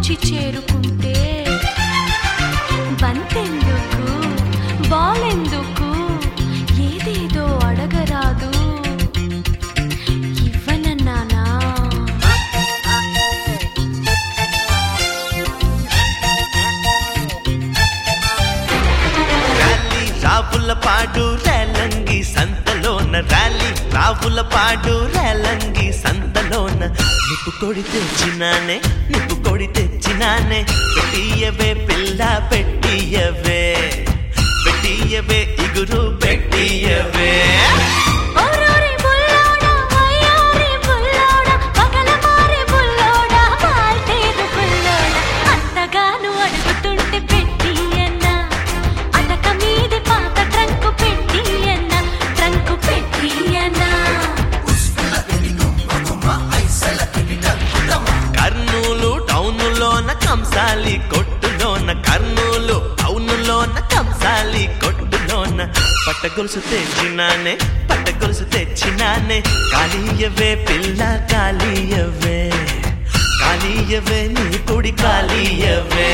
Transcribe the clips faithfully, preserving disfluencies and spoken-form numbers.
వచ్చి చేరుకుంటే బంతెందుకు బాలెందుకు ఏదేదో అడగరాదు ఇవ్వనన్నానా రావుల పాడు రేలంగి సంతలోన ర్యాలీ రావుల పాడు రేలంగి సంతలోన నిప్పు కొడి తెచ్చినానే నిప్పు కొడి తెచ్చినానే పెట్టియవే పిల్ల పెట్టియవే పెట్టియవే ఇగురు పెట్టియవే కంసాలి కొట్టులోన కర్నూలు టౌనులోన కంసాలి కొట్టులోన పట్ట గొలుసు తెచ్చినానే పట్ట గొలుసు తెచ్చినానే కాళీయవే పిల్ల కాళీయవే కాళీయవే నీ పొడి కాళీయవే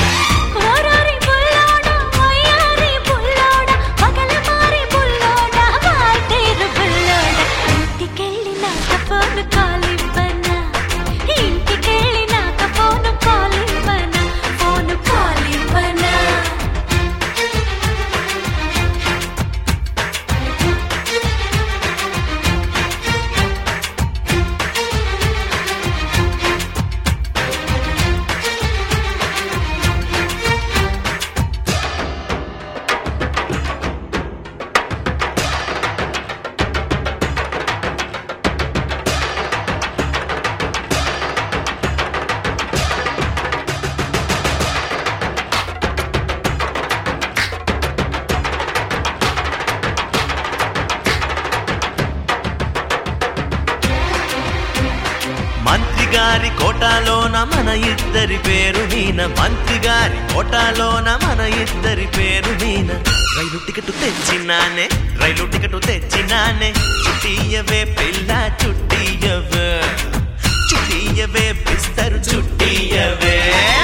మంత్రి గారి కోటాలోన మన ఇద్దరి పేరు మీన మంత్రి గారి కోటాలోన మన ఇద్దరి పేరు మీన రైలు టికెట్ తెచ్చినానే రైలు టికెట్ తెచ్చినానే చుట్టియవే పిల్ల చుట్టియవే చుట్టియవే బిస్తరు చుట్టియవే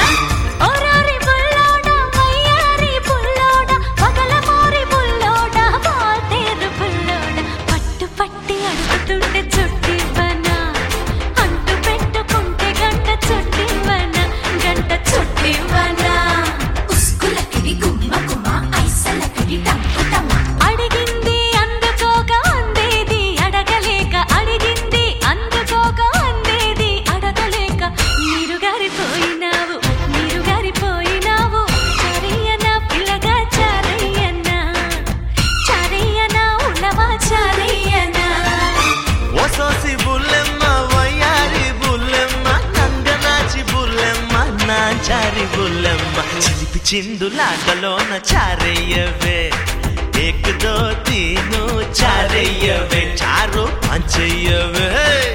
చారి బుల్లెమ్మ చిలిపి చిందులాటలోన చారయ్యవే ఏక్ దో తీను చారయ్యవే చారు పంచయ్యవే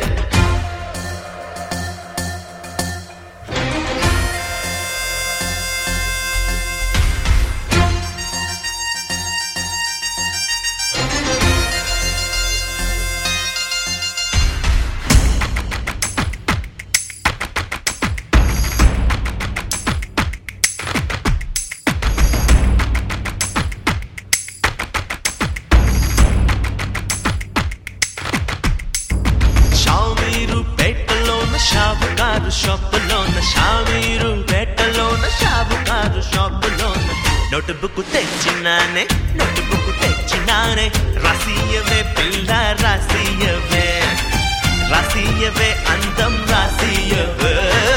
షాపుకారు షాపులోన షామీరు పేటలోన షాపుకారు షాపులోన నోట్బుక్ తెచ్చినానే నోట్బుక్ తెచ్చినానే రాసియవే పిల్ల రాసియవే రాసియవే అందం రాసియవే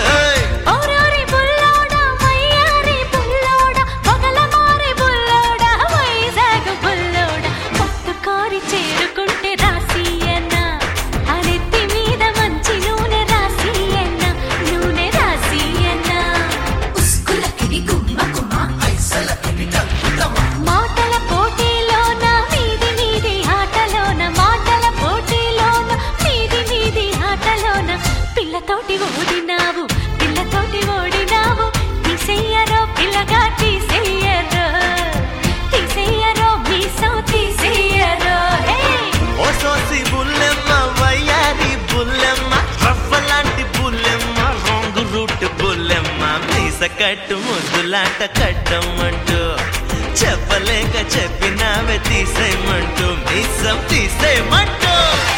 పిల్లతోటి ఓడినావు పిల్లతోటి ఓడినావు తీసేయరో పిల్లగా తీసేయరో తీసేయరో మీసో తీసేయరో ఓ సోసి బుల్లెమ్మ వయ్యారి బుల్లెమ్మ రవ్వ లాంటి బుల్లెమ్మ రాంగ్ రూట్ బుల్లెమ్మ కట్టు ముద్దులాట కట్టమంటూ చెప్పలేక చెప్పినావే తీసేయమంటూ మీసం తీసేయమంటూ